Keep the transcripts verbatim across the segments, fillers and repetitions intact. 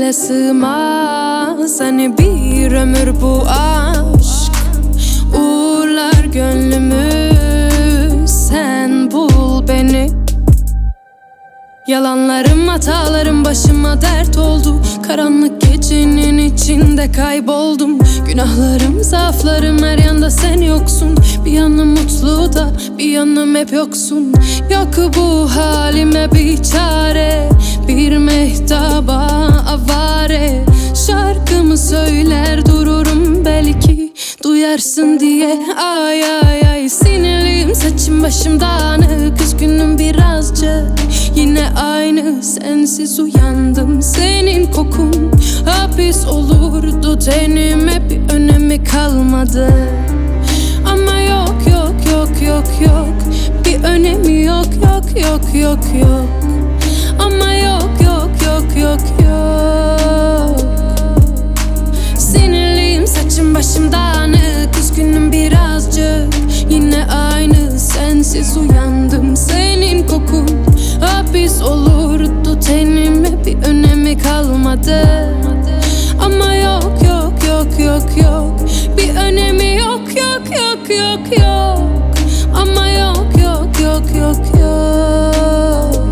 gönülle sığmaz. Hani bir ömür bu aşk uğurlar gönlümü. Sen bul beni. Yalanlarım, hatalarım başıma dert oldu. Karanlık gecenin içinde kayboldum. Günahlarım, zaaflarım, her yanda sen yoksun. Bir yanım mutlu da bir yanım hep yoksun. Yok bu halime bir çare, bir mehtaba avare. Şarkımı söyler dururum, belki duyarsın diye. Ay ay ay, sinirliyim, saçım başım dağınık, üzgünüm birazcık. Yine aynı, sensiz uyandım. Senin kokun hapis olurdu tenime, bir önemi kalmadı. Ama yok yok yok yok yok, bir önemi yok yok yok yok yok. Ama yok yok yok yok yok. Sinirliyim, saçım başım dağınık, üzgünüm birazcık. Yine aynı, sensiz uyandım. Senin kokun hapis olurdu tenime, bir önemi kalmadı. Ama yok yok yok yok yok, bir önemi yok yok yok yok yok. Ama yok yok yok yok yok.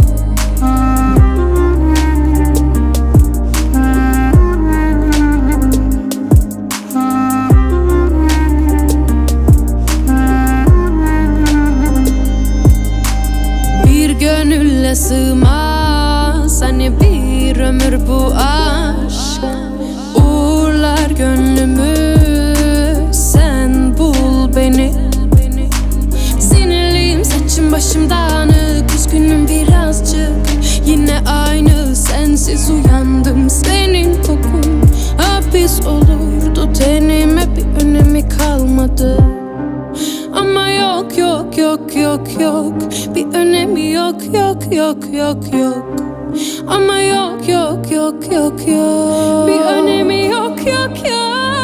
Bir gönülle sığmaz. Hani bir ömür bu aşk uğurlar gönlümü. Sen bul beni. Sinirliyim, saçım başım dağınık, üzgünüm birazcık. Yine aynı, sensiz uyandım. Senin kokun hapis olurdu tenime, bir önemi kalmadı. Ama yok yok yok yok yok, bir önemi yok yok yok yok yok. Ama yok yok yok yok yok, bir önemi yok yok yok.